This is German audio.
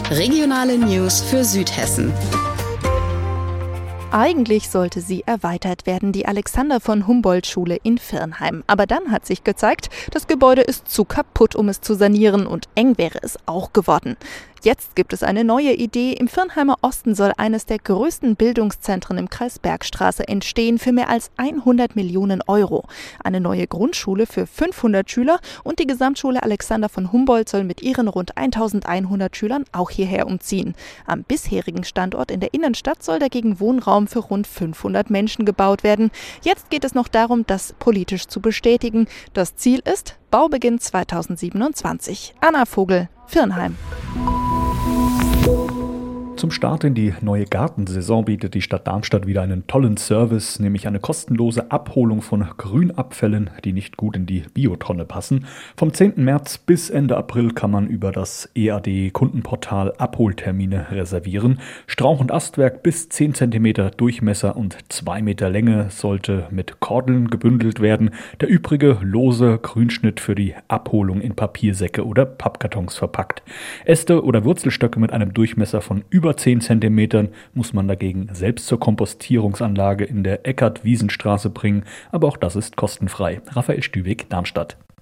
Regionale News für Südhessen. Eigentlich sollte sie erweitert werden, die Alexander-von-Humboldt-Schule in Virnheim. Aber dann hat sich gezeigt, das Gebäude ist zu kaputt, um es zu sanieren, und eng wäre es auch geworden. Jetzt gibt es eine neue Idee. Im Virnheimer Osten soll eines der größten Bildungszentren im Kreis Bergstraße entstehen für mehr als 100 Millionen Euro. Eine neue Grundschule für 500 Schüler und die Gesamtschule Alexander von Humboldt soll mit ihren rund 1100 Schülern auch hierher umziehen. Am bisherigen Standort in der Innenstadt soll dagegen Wohnraum für rund 500 Menschen gebaut werden. Jetzt geht es noch darum, das politisch zu bestätigen. Das Ziel ist Baubeginn 2027. Anna Vogel, Virnheim. Zum Start in die neue Gartensaison bietet die Stadt Darmstadt wieder einen tollen Service, nämlich eine kostenlose Abholung von Grünabfällen, die nicht gut in die Biotonne passen. Vom 10. März bis Ende April kann man über das EAD-Kundenportal Abholtermine reservieren. Strauch- und Astwerk bis 10 cm Durchmesser und 2 Meter Länge sollte mit Kordeln gebündelt werden. Der übrige lose Grünschnitt für die Abholung in Papiersäcke oder Pappkartons verpackt. Äste oder Wurzelstöcke mit einem Durchmesser von über 10 cm muss man dagegen selbst zur Kompostierungsanlage in der Eckart-Wiesenstraße bringen, aber auch das ist kostenfrei. Raphael Stüwig, Darmstadt.